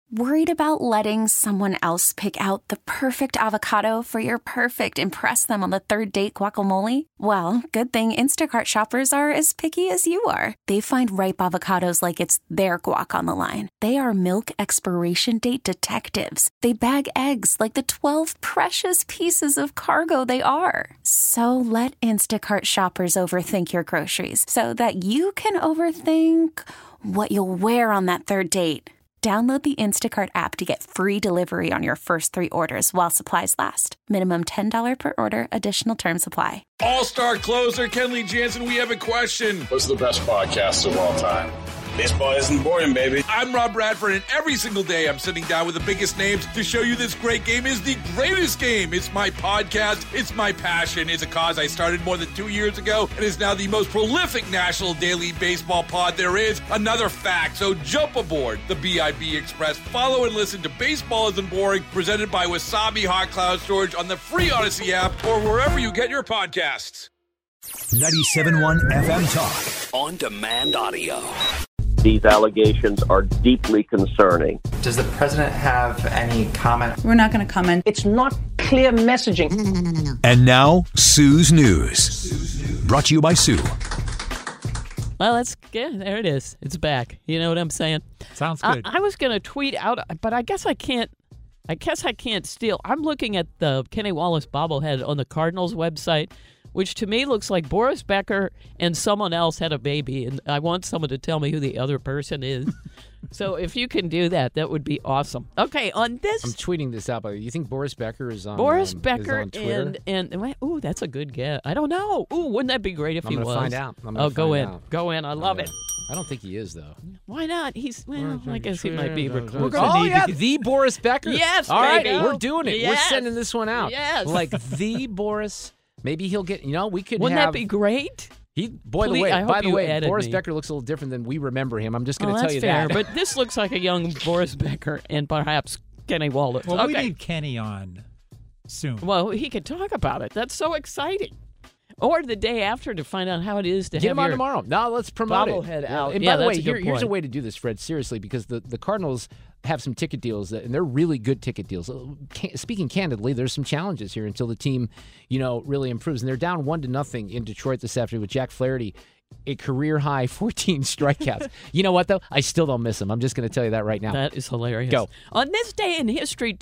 Worried about letting someone else pick out the perfect avocado for your perfect impress them on the third date guacamole? Well, good thing Instacart shoppers are as picky as you are. They find ripe avocados like it's their guac on the line. They are milk expiration date detectives. They bag eggs like the 12 precious pieces of cargo they are. So let Instacart shoppers overthink your groceries so that you can overthink what you'll wear on that third date. Download the Instacart app to get free delivery on your first 3 orders while supplies last. Minimum $10 per order. Additional terms apply. All-star closer Kenley Jansen, we have a question. What's the best podcast of all time? Baseball isn't boring, baby. I'm Rob Bradford, and every single day I'm sitting down with the biggest names to show you this great game is the greatest game. It's my podcast. It's my passion. It's a cause I started more than 2 years ago and is now the most prolific national daily baseball pod there is. Another fact. So jump aboard the BIB Express. Follow and listen to Baseball Isn't Boring, presented by Wasabi Hot Cloud Storage on the free Odyssey app or wherever you get your podcasts. 97.1 FM Talk. On demand audio. These allegations are deeply concerning. Does the president have any comment? We're not going to comment. It's not clear messaging. No. And now, Sue's News. Brought to you by Sue. Well, there it is. It's back. You know what I'm saying? Sounds good. I was going to tweet out, but I guess I can't steal. I'm looking at the Kenny Wallace bobblehead on the Cardinals website, which to me looks like Boris Becker and someone else had a baby, and I want someone to tell me who the other person is. So if you can do that, that would be awesome. Okay, on this... I'm tweeting this out, by the way. You think Boris Becker is on Boris Becker is on Twitter? and ooh, that's a good guess. I don't know. Ooh, wouldn't that be great if he was? I'm going to find out. Go in. I love it. I don't think he is, though. Why not? I guess he might be recorded. The Boris Becker. Yes, all right, baby. we're doing it. Yes. We're sending this one out. Yes. Like the Boris... Maybe he'll get, we could Wouldn't that be great? By the way, Boris Becker looks a little different than we remember him. I'm just going to tell you fair, that. But this looks like a young Boris Becker and perhaps Kenny Wallace. Well, we need Kenny on soon. Well, he could talk about it. That's so exciting. Or the day after to find out how it is to get have him on tomorrow. No, let's promote bobblehead it. out. And by the way, here's a way to do this, Fred, seriously, because the Cardinals have some ticket deals, and they're really good ticket deals. Speaking candidly, there's some challenges here until the team, really improves. And they're down 1-0 in Detroit this afternoon with Jack Flaherty, a career-high 14 strikeouts. You know what, though? I still don't miss him. I'm just going to tell you that right now. That is hilarious. Go. On this day in history,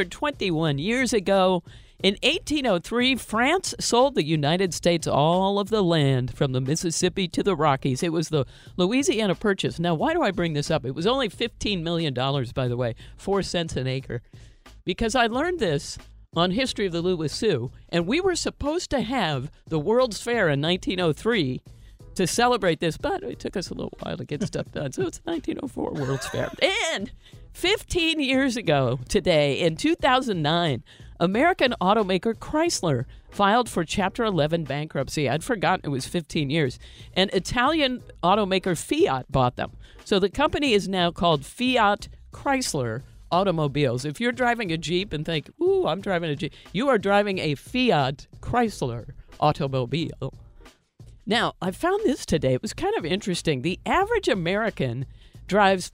221 years ago, in 1803, France sold the United States all of the land from the Mississippi to the Rockies. It was the Louisiana Purchase. Now, why do I bring this up? It was only $15 million, by the way, 4 cents an acre. Because I learned this on History of the Louis Sioux, and we were supposed to have the World's Fair in 1903 to celebrate this, but it took us a little while to get stuff done. So it's 1904 World's Fair. And 15 years ago today, in 2009, American automaker Chrysler filed for Chapter 11 bankruptcy. I'd forgotten it was 15 years. And Italian automaker Fiat bought them. So the company is now called Fiat Chrysler Automobiles. If you're driving a Jeep and think, ooh, I'm driving a Jeep, you are driving a Fiat Chrysler automobile. Now, I found this today. It was kind of interesting. The average American drives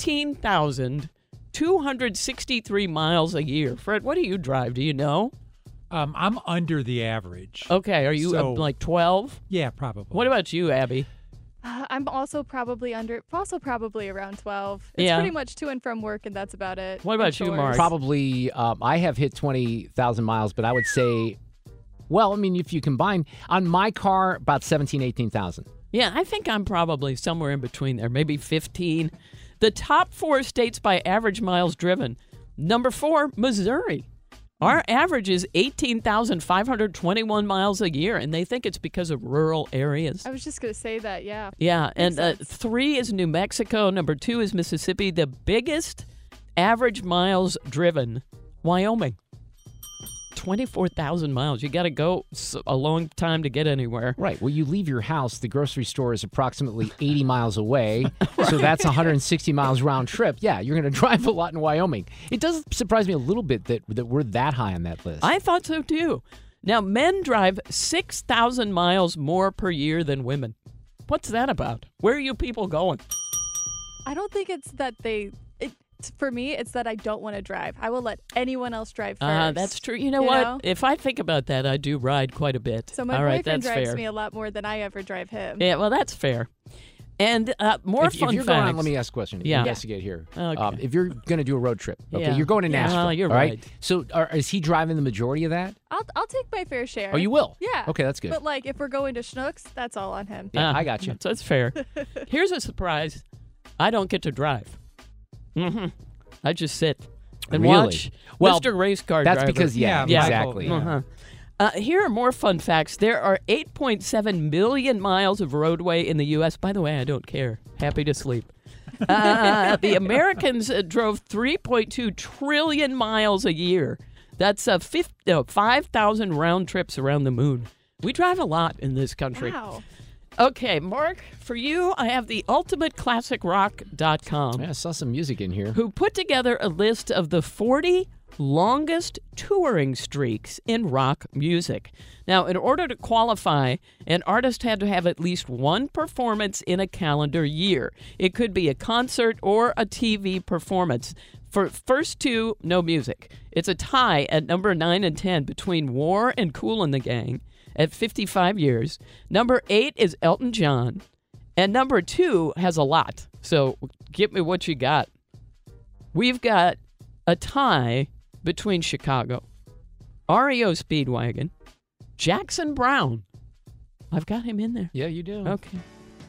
14,263 miles a year. Fred, what do you drive? Do you know? I'm under the average. Okay, are you like 12? Yeah, probably. What about you, Abby? I'm also probably around 12. It's pretty much to and from work, and that's about it. What about you, Mark? Probably, I have hit 20,000 miles, but I would say, if you combine, on my car, about 17,000, 18,000. Yeah, I think I'm probably somewhere in between there, maybe 15. The top 4 states by average miles driven. Number 4, Missouri. Our average is 18,521 miles a year, and they think it's because of rural areas. I was just going to say that, yeah. Yeah, and 3 is New Mexico. Number 2 is Mississippi. The biggest average miles driven, Wyoming. 24,000 miles. You got to go a long time to get anywhere. Right. Well, you leave your house, the grocery store is approximately 80 miles away, right. So that's 160 miles round trip. Yeah, you're going to drive a lot in Wyoming. It does surprise me a little bit that we're that high on that list. I thought so, too. Now, men drive 6,000 miles more per year than women. What's that about? Where are you people going? I don't think it's that For me, it's that I don't want to drive. I will let anyone else drive first. That's true. You know what? If I think about that, I do ride quite a bit. So my boyfriend drives me a lot more than I ever drive him. Yeah, well, that's fair. And more fun if you're facts. Going on, let me ask a question. Investigate here. Okay. If you're going to do a road trip, you're going to Nashville. Well, you're right. right. So is he driving the majority of that? I'll take my fair share. Oh, you will? Yeah. Okay, that's good. But like, if we're going to Schnucks, that's all on him. Yeah, I got you. So it's fair. Here's a surprise. I don't get to drive. I just sit and watch Mr. Race Car That's Driver. because, exactly. Here are more fun facts. There are 8.7 million miles of roadway in the U.S. By the way, I don't care. Happy to sleep. The Americans drove 3.2 trillion miles a year. That's 5,000 round trips around the moon. We drive a lot in this country. Wow. Okay, Mark, for you, I have the ultimateclassicrock.com. Yeah, I saw some music in here. Who put together a list of the 40 longest touring streaks in rock music. Now, in order to qualify, an artist had to have at least one performance in a calendar year. It could be a concert or a TV performance. For first two, no music. It's a tie at number 9 and 10 between War and Kool and the Gang at 55 years. Number 8 is Elton John. And number 2 has a lot. So give me what you got. We've got a tie between Chicago, REO Speedwagon, Jackson Browne. I've got him in there. Yeah, you do. Okay.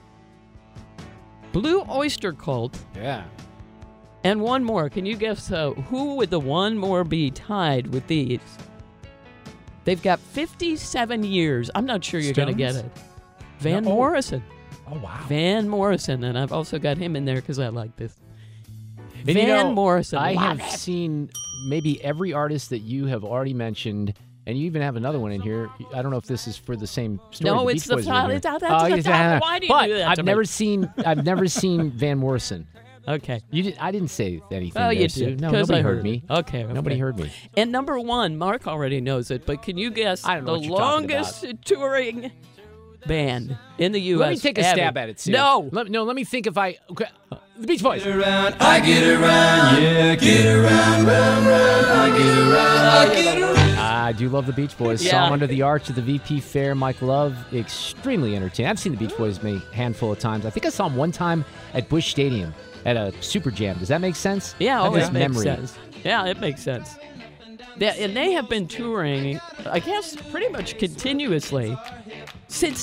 Blue Oyster Cult. Yeah. And one more. Can you guess who would the one more be tied with these? They've got 57 years. I'm not sure you're going to get it. Van Morrison. Oh, wow. Van Morrison. And I've also got him in there because I like this. And Van Morrison. I have seen maybe every artist that you have already mentioned, and you even have another one in here. I don't know if this is for the same story. No, it's the top. It's the top. Why do you do that? I've never seen Van Morrison. Okay. I didn't say anything. Oh, there, you Sue. did. No, nobody heard me. Okay. Nobody heard me. And number 1, Mark already knows it, but can you guess I don't know the what you're talking longest touring band in the U.S.? Let me take a stab at it, Sue. No. Let me think if I... Okay. The Beach Boys. Get around, I get around, yeah, get around, round, round, I get around, I get around. I do love the Beach Boys. Yeah. Saw them under the arch at the VP Fair. Mike Love, extremely entertaining. I've seen the Beach Boys a handful of times. I think I saw them one time at Busch Stadium at a Super Jam. Does that make sense? Yeah, that makes sense. Yeah, it makes sense. And they have been touring, I guess, pretty much continuously since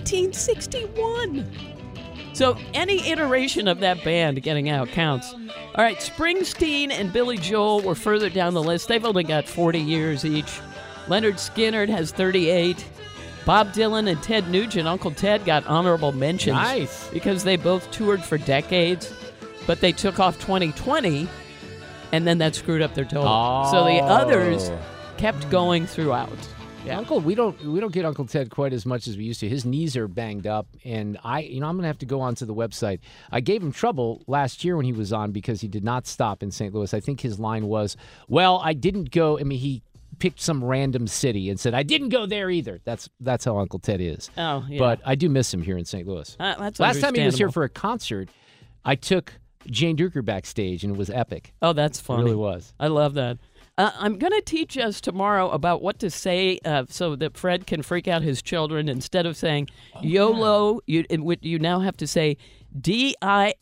1961. So any iteration of that band getting out counts. All right, Springsteen and Billy Joel were further down the list. They've only got 40 years each. Leonard Skinner has 38. Bob Dylan and Ted Nugent, Uncle Ted, got honorable mentions. Nice. Because they both toured for decades, but they took off 2020, and then that screwed up their total. Oh. So the others kept going throughout. Yeah. Uncle, we don't get Uncle Ted quite as much as we used to. His knees are banged up, and I'm going to have to go onto the website. I gave him trouble last year when he was on because he did not stop in St. Louis. I think his line was, "Well, I didn't go." I mean, he picked some random city and said, "I didn't go there either." That's how Uncle Ted is. Oh, yeah. But I do miss him here in St. Louis. That's last time he was here for a concert, I took Jane Duker backstage, and it was epic. Oh, that's funny. It really was. I love that. I'm going to teach us tomorrow about what to say so that Fred can freak out his children. Instead of saying YOLO, you now have to say DIFTP.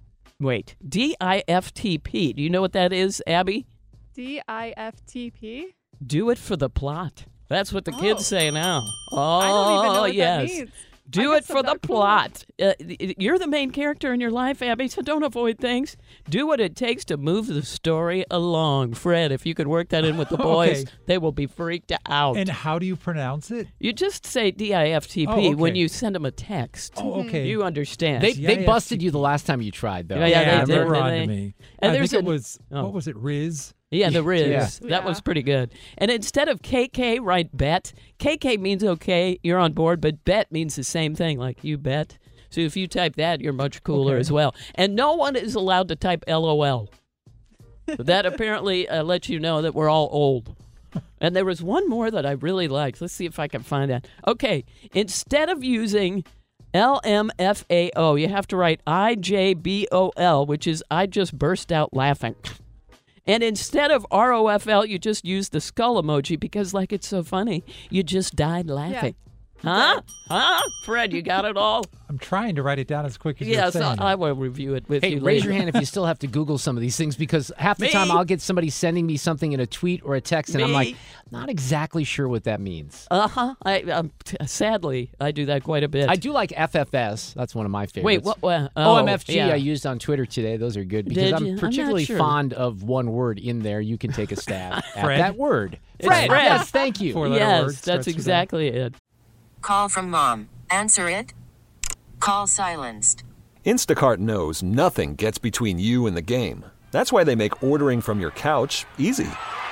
Do you know what that is, Abby? DIFTP? Do it for the plot. That's what the kids say now. Oh, I don't even know what yes. that means. Do it for the plot. You're the main character in your life, Abby, so don't avoid things. Do what it takes to move the story along. Fred, if you could work that in with the boys, they will be freaked out. And how do you pronounce it? You just say DIFTP when you send them a text. Oh, okay. You understand. They busted you the last time you tried, though. Yeah, they were did. on to me. And I think it was, what was it, Riz? Yeah, the Riz. Yeah. That was pretty good. And instead of KK, write bet. KK means okay, you're on board, but bet means the same thing, like you bet. So if you type that, you're much cooler as well. And no one is allowed to type LOL. That apparently lets you know that we're all old. And there was one more that I really liked. Let's see if I can find that. Okay, instead of using LMFAO. You have to write IJBOL, which is I just burst out laughing. And instead of ROFL, you just use the skull emoji because, like, it's so funny. You just died laughing. Yeah. Huh? Fred, you got it all? I'm trying to write it down as quick as you're saying. Yes, I will review it with you later. Raise your hand if you still have to Google some of these things, because half the time I'll get somebody sending me something in a tweet or a text, and I'm like, not exactly sure what that means. Sadly, I do that quite a bit. I do like FFS. That's one of my favorites. Wait, what? OMFG yeah. I used on Twitter today. Those are good because I'm particularly fond of one word in there. You can take a stab at that word. Fred. Yes, thank you. Yes, that's exactly it. Call from mom. Answer it. Call silenced. Instacart knows nothing gets between you and the game. That's why they make ordering from your couch easy.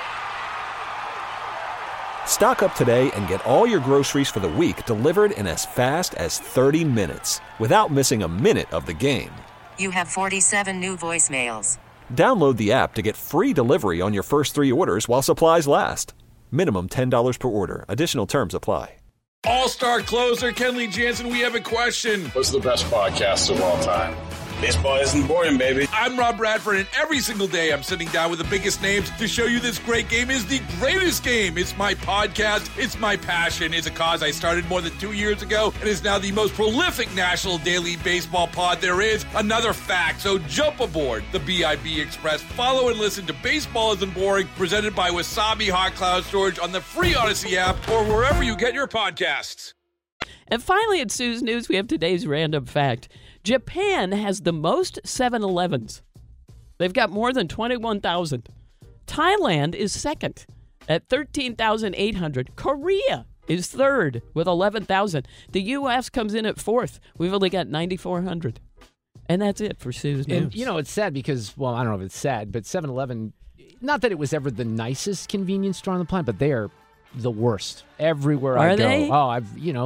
Stock up today and get all your groceries for the week delivered in as fast as 30 minutes without missing a minute of the game. You have 47 new voicemails. Download the app to get free delivery on your first 3 orders while supplies last. Minimum $10 per order. Additional terms apply. All-star closer Kenley Jansen, we have a question. What's the best podcast of all time? Baseball isn't boring, baby. I'm Rob Bradford, and every single day I'm sitting down with the biggest names to show you this great game is the greatest game. It's my podcast. It's my passion. It's a cause I started more than 2 years ago and is now the most prolific national daily baseball pod there is. Another fact, so jump aboard the BIB Express. Follow and listen to Baseball Isn't Boring, presented by Wasabi Hot Cloud Storage on the free Odyssey app or wherever you get your podcasts. And finally, at Sue's News, we have today's random fact. Japan has the most 7-Elevens. They've got more than 21,000. Thailand is second at 13,800. Korea is third with 11,000. The U.S. comes in at fourth. We've only got 9,400. And that's it for Sue's News. And, you know, it's sad because, well, I don't know if it's sad, but 7-Eleven, not that it was ever the nicest convenience store on the planet, but they are the worst everywhere I go. They? Oh,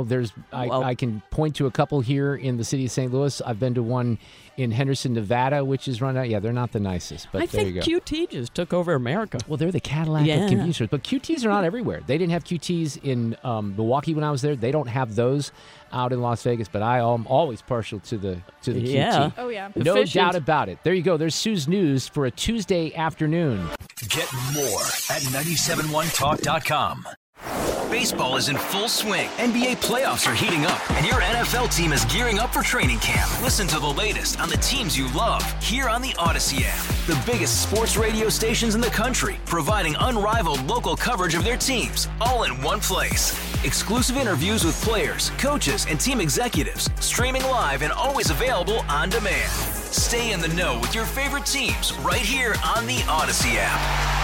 I can point to a couple here in the city of St. Louis. I've been to one in Henderson, Nevada, which is run out. Yeah, they're not the nicest, but there you go. I think QT just took over America. Well, they're the Cadillac of convenience stores, but QTs are not everywhere. They didn't have QTs in Milwaukee when I was there. They don't have those out in Las Vegas, but I am always partial to the QT. Oh, yeah. No doubt about it. There you go. There's Sue's News for a Tuesday afternoon. Get more at 971talk.com. Baseball is in full swing. NBA playoffs are heating up, and your NFL team is gearing up for training camp. Listen to the latest on the teams you love here on the Odyssey app. The biggest sports radio stations in the country, providing unrivaled local coverage of their teams, all in one place. Exclusive interviews with players, coaches, and team executives, streaming live and always available on demand. Stay in the know with your favorite teams right here on the Odyssey app.